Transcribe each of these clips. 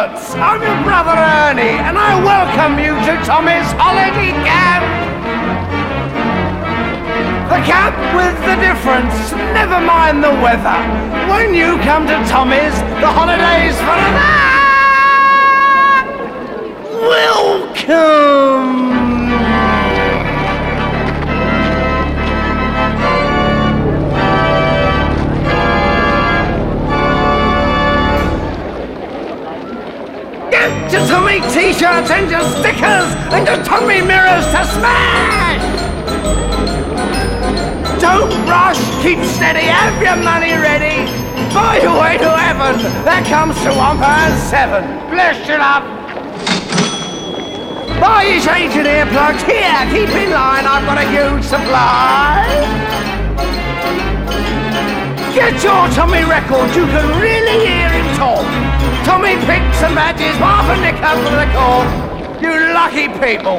Roberts. I'm your brother Ernie, and I welcome you to Tommy's holiday camp. The camp with the difference, never mind the weather. When you come to Tommy's, the holidays forever. Welcome. To Tommy t-shirts and your stickers and your Tommy mirrors to smash! Don't rush, keep steady, have your money ready. Buy your way to heaven, that comes to £1.07. Bless you up! Buy your change and earplugs, here, keep in line, I've got a huge supply. Get your Tommy record, you can really hear him talk. Tommy picks and badges, half a nick up for the call. You lucky people.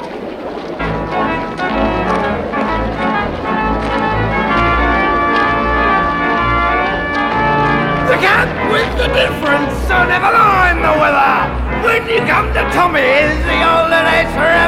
The camp with the difference, so never mind the weather. When you come to Tommy's, the holidays forever.